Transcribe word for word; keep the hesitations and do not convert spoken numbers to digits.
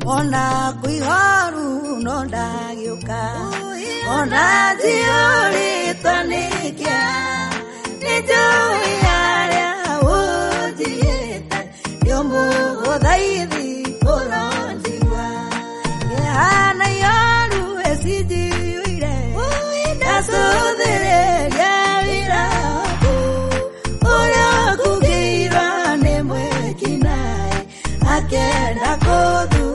ona kuihoru no ndagiuka ona jiuri tonikia nijui aria ujiete yomu odaithi oranjiwa yana yoru esijiuire dasodere yavira ora kugira ne mwekinai akenda kodu